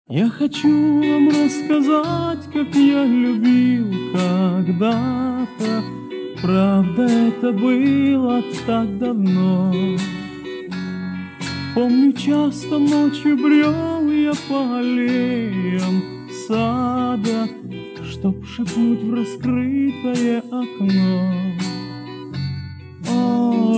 Я хочу вам рассказать, как я любил когда-то. Правда, это было так давно. Помню, часто ночью брел я по аллеям сада, чтоб шепнуть в раскрытое окно. О,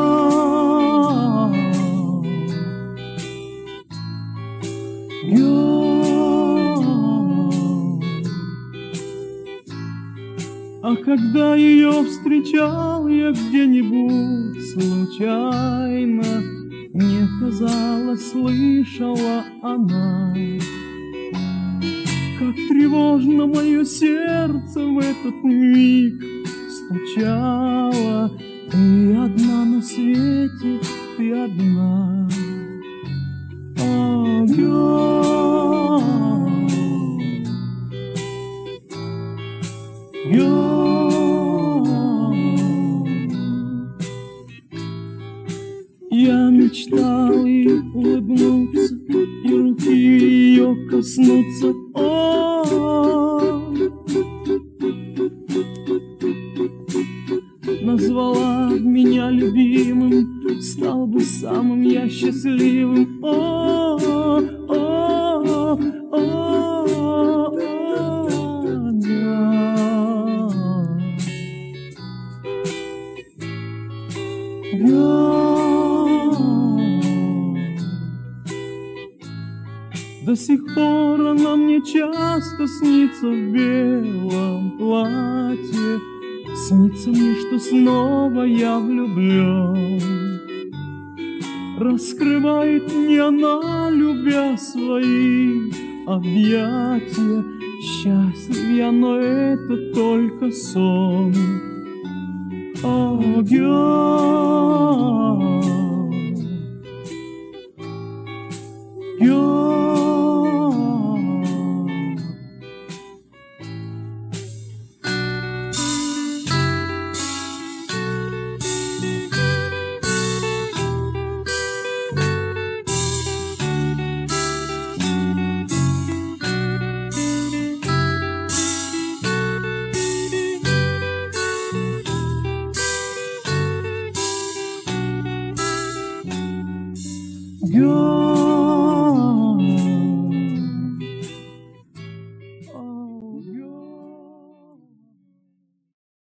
А когда ее встречал я где-нибудь случайно, мне казалось, слышала она, как тревожно мое сердце в этот миг стучало. Ты одна на свете, ты одна. О, Я мечтал ей улыбнуться и руки ее коснуться. Назвала меня любимым, стал бы самым я счастливым. До сих пор она мне часто снится в белом платье. Снится мне, что снова я влюблен. Раскрывает мне она, любя, свои объятия. Счастлив я, но это только сон. О, Girl.